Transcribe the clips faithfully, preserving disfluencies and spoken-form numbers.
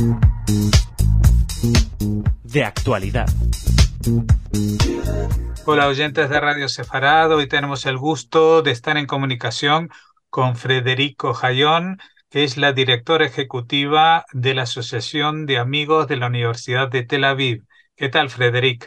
De actualidad. Hola oyentes de Radio Sefarad, hoy tenemos el gusto de estar en comunicación con Frederico Jayón, que es la directora ejecutiva de la Asociación de Amigos de la Universidad de Tel Aviv. ¿Qué tal, Frederic?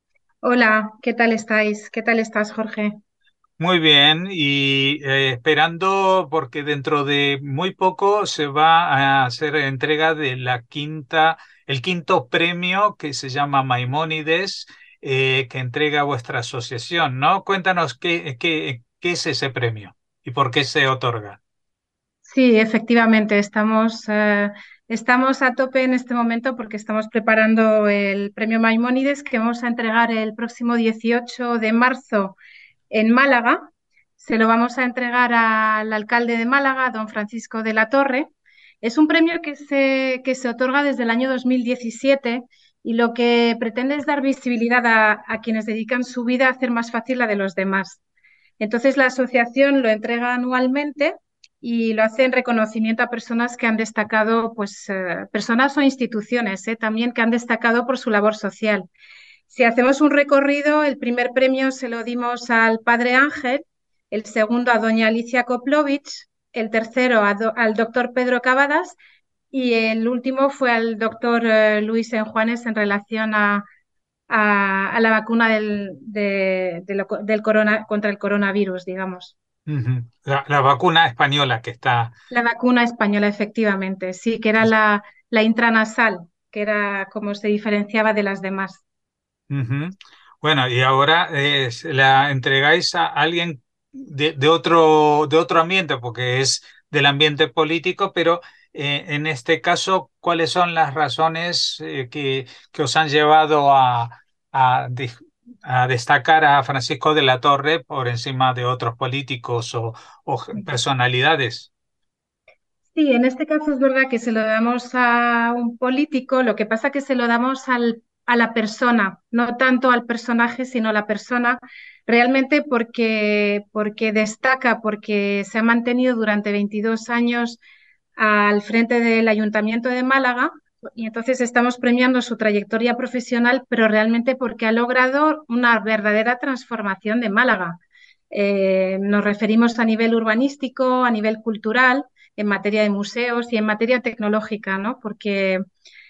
Hola, ¿qué tal estáis? ¿Qué tal estás, Jorge? Muy bien, y eh, esperando porque dentro de muy poco se va a hacer entrega de la quinta, el quinto premio que se llama Maimónides, eh, que entrega vuestra asociación, ¿no? Cuéntanos qué, qué, qué es ese premio y por qué se otorga. Sí, efectivamente, estamos, eh, estamos a tope en este momento porque estamos preparando el premio Maimónides que vamos a entregar el próximo dieciocho de marzo en Málaga. Se lo vamos a entregar al alcalde de Málaga, don Francisco de la Torre. Es un premio que se, que se otorga desde el año dos mil diecisiete y lo que pretende es dar visibilidad a, a quienes dedican su vida a hacer más fácil la de los demás. Entonces, la asociación lo entrega anualmente y lo hace en reconocimiento a personas que han destacado, pues, eh, personas o instituciones, eh, también que han destacado por su labor social. Si hacemos un recorrido, el primer premio se lo dimos al Padre Ángel, el segundo a doña Alicia Koplovich, el tercero a do, al doctor Pedro Cavadas y el último fue al doctor eh, Luis Enjuanes en relación a a, a la vacuna del, de, de lo, del corona, contra el coronavirus, digamos. Ujú. La, la vacuna española que está. La vacuna española, efectivamente, sí, que era la, la intranasal, que era como se diferenciaba de las demás. Ujú. Bueno, y ahora eh, se la entregáis a alguien de, de otro, de otro ambiente, porque es del ambiente político, pero eh, en este caso, ¿cuáles son las razones eh, que, que os han llevado a, a, de- a destacar a Francisco de la Torre por encima de otros políticos o, o personalidades? Sí, en este caso es verdad que se lo damos a un político, lo que pasa que se lo damos al, a la persona, no tanto al personaje, sino a la persona, realmente porque, porque destaca, porque se ha mantenido durante veintidós años al frente del Ayuntamiento de Málaga y entonces estamos premiando su trayectoria profesional, pero realmente porque ha logrado una verdadera transformación de Málaga. Eh, nos referimos a nivel urbanístico, a nivel cultural, en materia de museos y en materia tecnológica, ¿no? Porque,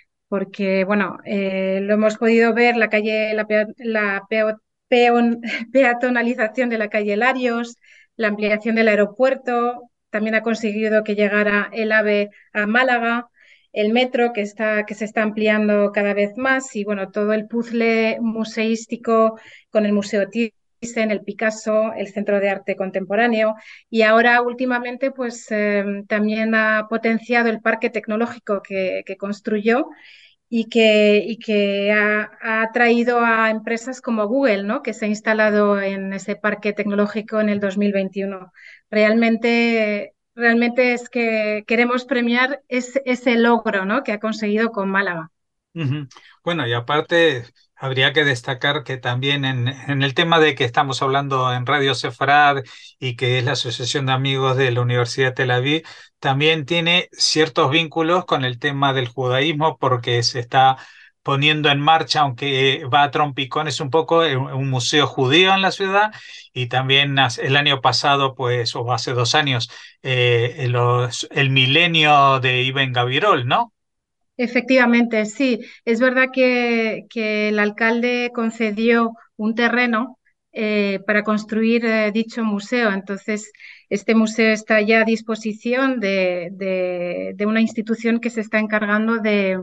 porque bueno, eh, lo hemos podido ver, la calle, la, pea, la peo, peon, peatonalización de la calle Larios, la ampliación del aeropuerto, también ha conseguido que llegara el AVE a Málaga, el metro que, está, que se está ampliando cada vez más y bueno, todo el puzzle museístico con el Museo Thyssen, el Picasso, el Centro de Arte Contemporáneo y ahora últimamente pues eh, también ha potenciado el parque tecnológico que, que construyó y que, y que ha, ha traído a empresas como Google, ¿no? Que se ha instalado en ese parque tecnológico en el dos mil veintiuno. Realmente, realmente es que queremos premiar ese, ese logro, ¿no? Que ha conseguido con Málaga. Ujú. Bueno, y aparte habría que destacar que también en, en el tema de que estamos hablando en Radio Sefarad y que es la Asociación de Amigos de la Universidad de Tel Aviv, también tiene ciertos vínculos con el tema del judaísmo porque se está poniendo en marcha, aunque va a trompicones un poco, un un museo judío en la ciudad y también hace- el año pasado, pues, o hace dos años, eh, los- el milenio de Ibn Gabirol, ¿no? Efectivamente, sí. Es verdad que, que el alcalde concedió un terreno eh, para construir eh, dicho museo. Entonces, este museo está ya a disposición de, de- de una institución que se está encargando de,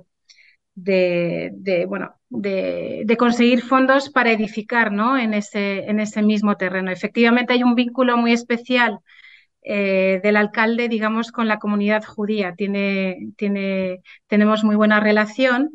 de, de, bueno, de, de conseguir fondos para edificar, ¿no? En ese, en ese mismo terreno. Efectivamente, hay un vínculo muy especial eh, del alcalde, digamos, con la comunidad judía. Tiene, tiene, tenemos muy buena relación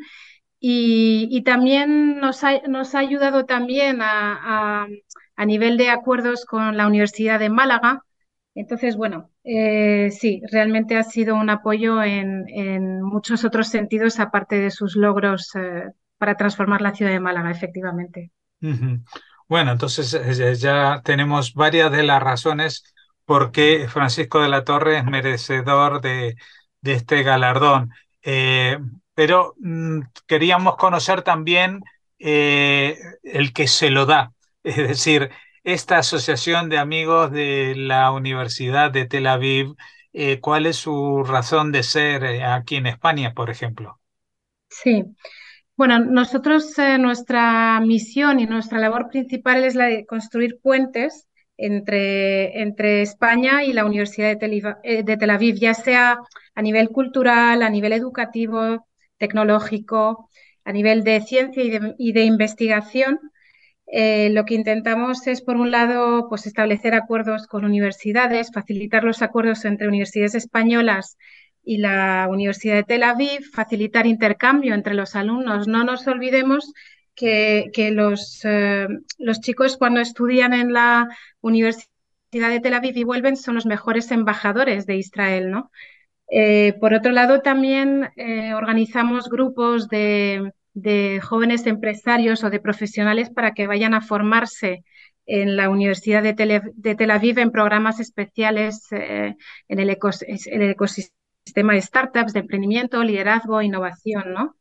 y, y también nos ha, nos ha ayudado también a, a, a, nivel de acuerdos con la Universidad de Málaga. Entonces, bueno, eh, sí, realmente ha sido un apoyo en, en, muchos otros sentidos, aparte de sus logros eh, para transformar la ciudad de Málaga, efectivamente. Ujú. Bueno, entonces eh, ya tenemos varias de las razones por qué Francisco de la Torre es merecedor de, de este galardón. Eh, pero mm, queríamos conocer también eh, el que se lo da, es decir, esta asociación de amigos de la Universidad de Tel Aviv, eh, ¿cuál es su razón de ser eh, aquí en España, por ejemplo? Sí. Bueno, nosotros, eh, nuestra misión y nuestra labor principal es la de construir puentes entre, entre España y la Universidad de Tel, Iva- eh, de Tel Aviv, ya sea a nivel cultural, a nivel educativo, tecnológico, a nivel de ciencia y de, y de investigación. Eh, lo que intentamos es, por un lado, pues establecer acuerdos con universidades, facilitar los acuerdos entre universidades españolas y la Universidad de Tel Aviv, facilitar intercambio entre los alumnos. No nos olvidemos que, que los, eh, los chicos cuando estudian en la Universidad de Tel Aviv y vuelven son los mejores embajadores de Israel, ¿no? Eh, por otro lado, también eh, organizamos grupos de, de jóvenes empresarios o de profesionales para que vayan a formarse en la Universidad de Tel, de Tel Aviv en programas especiales eh, en el, ecos, en el ecosistema de startups, de emprendimiento, liderazgo, innovación, ¿no?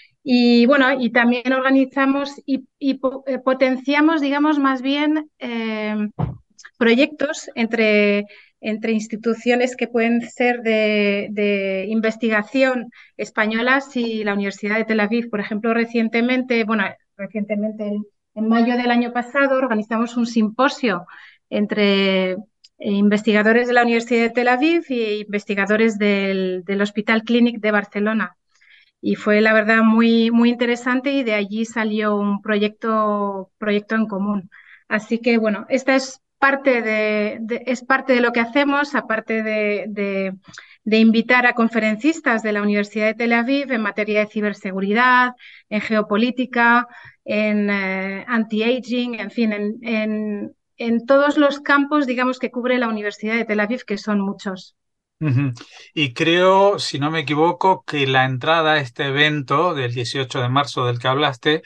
Y bueno, y también organizamos y, y eh, potenciamos, digamos, más bien eh, proyectos entre, entre instituciones que pueden ser de, de investigación españolas y la Universidad de Tel Aviv. Por ejemplo, recientemente, bueno, recientemente en, en mayo del año pasado organizamos un simposio entre investigadores de la Universidad de Tel Aviv y investigadores del, del Hospital Clínic de Barcelona. Y fue la verdad muy, muy interesante y de allí salió un proyecto, proyecto en común. Así que bueno, esta es parte de, de es parte de lo que hacemos, aparte de, de, de, invitar a conferencistas de la Universidad de Tel Aviv en materia de ciberseguridad, en geopolítica, en eh, anti-aging, en fin, en, en, en todos los campos, digamos, que cubre la Universidad de Tel Aviv, que son muchos. Ujú. Y creo, si no me equivoco, que la entrada a este evento del dieciocho de marzo del que hablaste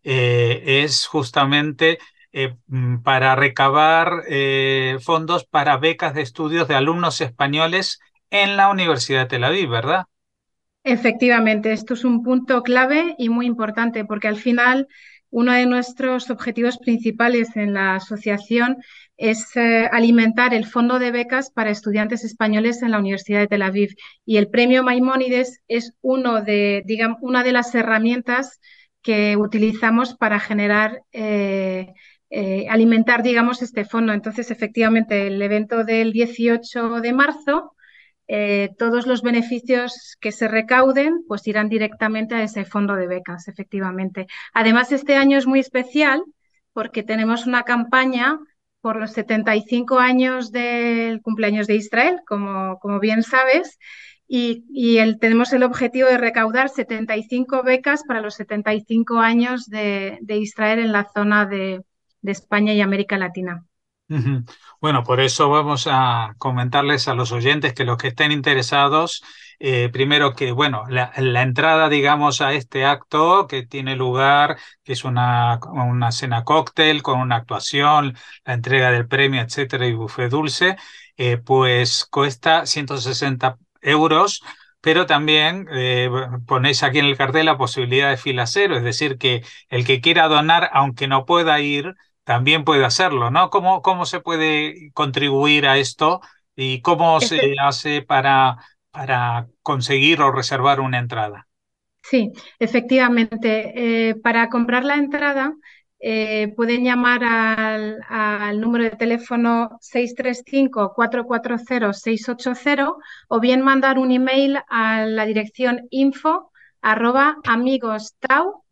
eh, es justamente eh, mm, para recabar eh, fondos para becas de estudios de alumnos españoles en la Universidad de Tel Aviv, ¿verdad? Efectivamente, esto es un punto clave y muy importante porque al final uno de nuestros objetivos principales en la asociación es eh, alimentar el fondo de becas para estudiantes españoles en la Universidad de Tel Aviv y el premio Maimónides es uno de, digamos, una de las herramientas que utilizamos para generar eh, eh, alimentar, digamos, este fondo. Entonces, efectivamente, el evento del dieciocho de marzo eh, todos los beneficios que se recauden pues irán directamente a ese fondo de becas, efectivamente. Además, este año es muy especial porque tenemos una campaña por los setenta y cinco años del cumpleaños de Israel, como, como bien sabes, y, y el, tenemos el objetivo de recaudar setenta y cinco becas para los setenta y cinco años de, de Israel en la zona de, de España y América Latina. Ujú. Bueno, por eso vamos a comentarles a los oyentes que los que estén interesados, eh, primero que, bueno, la, la entrada, digamos, a este acto que tiene lugar, que es una, una cena cóctel con una actuación, la entrega del premio, etcétera, y buffet dulce, eh, pues cuesta ciento sesenta euros. Pero también eh, ponéis aquí en el cartel la posibilidad de fila cero, es decir, que el que quiera donar, aunque no pueda ir, también puede hacerlo, ¿no? ¿Cómo, cómo se puede contribuir a esto y cómo se Efe- hace para, para conseguir o reservar una entrada? Sí, efectivamente. Eh, para comprar la entrada eh, pueden llamar al, al número de teléfono seis tres cinco, cuatro cuatro cero, seis ocho cero o bien mandar un email a la dirección info arroba amigostau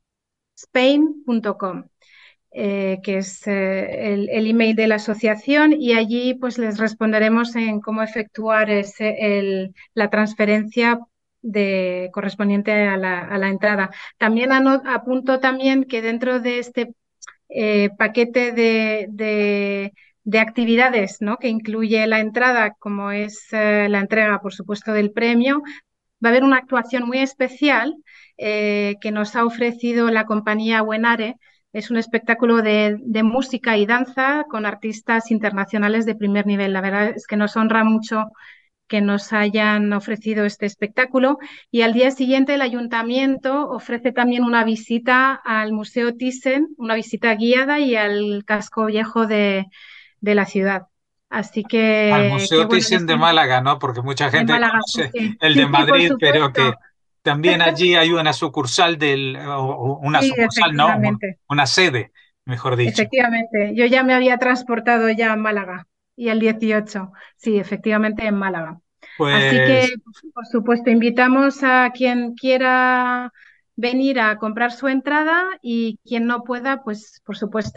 spain punto com. Eh, que es eh, el, el, email de la asociación y allí pues les responderemos en cómo efectuar ese, el, la transferencia de, correspondiente a la, a la entrada. También ano, apunto también que dentro de este eh, paquete de, de, de actividades, ¿no?, que incluye la entrada, como es eh, la entrega, por supuesto, del premio, va a haber una actuación muy especial eh, que nos ha ofrecido la compañía Buenare. Es un espectáculo de, de música y danza con artistas internacionales de primer nivel. La verdad es que nos honra mucho que nos hayan ofrecido este espectáculo. Y al día siguiente el ayuntamiento ofrece también una visita al Museo Thyssen, una visita guiada, y al casco viejo de, de la ciudad. Así Al que, que Museo bueno, Thyssen de Málaga, ¿no? Porque mucha de gente Málaga, sí, conoce sí, el de sí, sí, por Madrid, pero que supuesto. también allí hay una sucursal del, o una Sí, sucursal, no, un- efectivamente. una sede, mejor dicho. Efectivamente, yo ya me había transportado ya a Málaga y el dieciocho, sí, efectivamente en Málaga. Así que, Pues por supuesto, invitamos a quien quiera venir a comprar su entrada, y quien no pueda, pues por supuesto,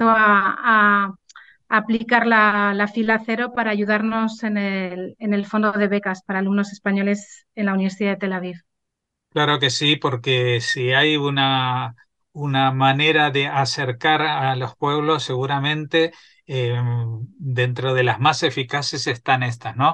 a, a aplicar la, la fila cero para ayudarnos en el, en el fondo de becas para alumnos españoles en la Universidad de Tel Aviv. claro que sí, porque si hay una, una manera de acercar a los pueblos, seguramente eh, dentro de las más eficaces están estas, ¿no?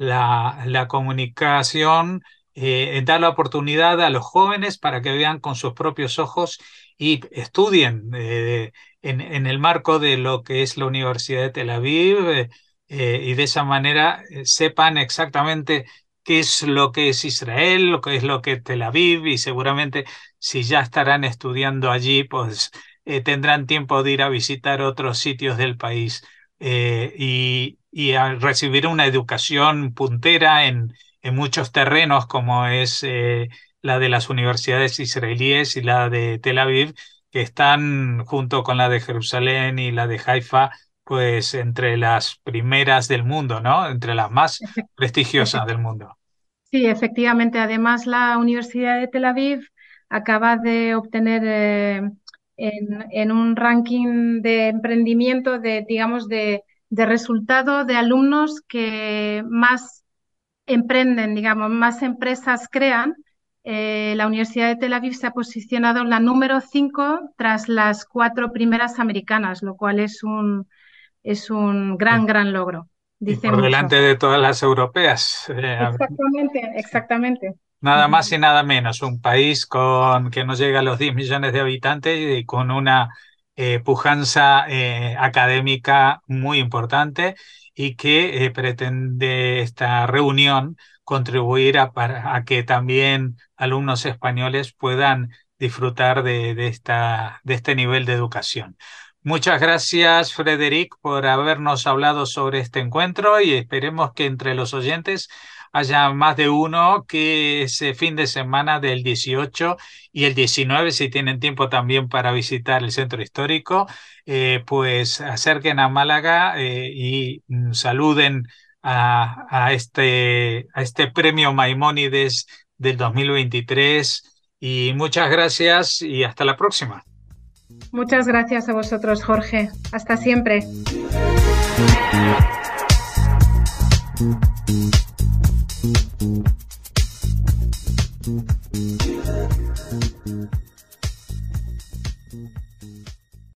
La, la comunicación eh, da la oportunidad a los jóvenes para que vean con sus propios ojos y estudien eh, en, en el marco de lo que es la Universidad de Tel Aviv, eh, eh, y de esa manera eh, sepan exactamente qué es lo que es Israel, lo que es lo que es Tel Aviv, y seguramente si ya estarán estudiando allí, pues eh, tendrán tiempo de ir a visitar otros sitios del país, eh, y, y a recibir una educación puntera en, en muchos terrenos, como es eh, la de las universidades israelíes y la de Tel Aviv, que están junto con la de Jerusalén y la de Haifa, pues entre las primeras del mundo, ¿no? Entre las más prestigiosas del mundo. Sí, efectivamente. Además, la Universidad de Tel Aviv acaba de obtener eh, en, en un ranking de emprendimiento, de, digamos, de, de resultado de alumnos que más emprenden, digamos, más empresas crean. Eh, la Universidad de Tel Aviv se ha posicionado en la número cinco tras las cuatro primeras americanas, lo cual es un, es un gran, gran logro. Y Dice por delante mucho. de todas las europeas. Eh, Exactamente, exactamente. nada Ujú. más y nada menos. Un país con que no llega a los diez millones de habitantes y con una eh, pujanza eh, académica muy importante, y que eh, pretende esta reunión contribuir a, para- a que también alumnos españoles puedan disfrutar de, de esta, de este nivel de educación. Muchas gracias, Frederic, por habernos hablado sobre este encuentro, y esperemos que entre los oyentes haya más de uno que ese fin de semana del dieciocho y el diecinueve, si tienen tiempo también para visitar el centro histórico, eh, pues acerquen a Málaga eh, y mm, saluden a, a este, a este premio Maimónides del dos mil veintitrés. Y muchas gracias y hasta la próxima. Muchas gracias a vosotros, Jorge. Hasta siempre. Thank you.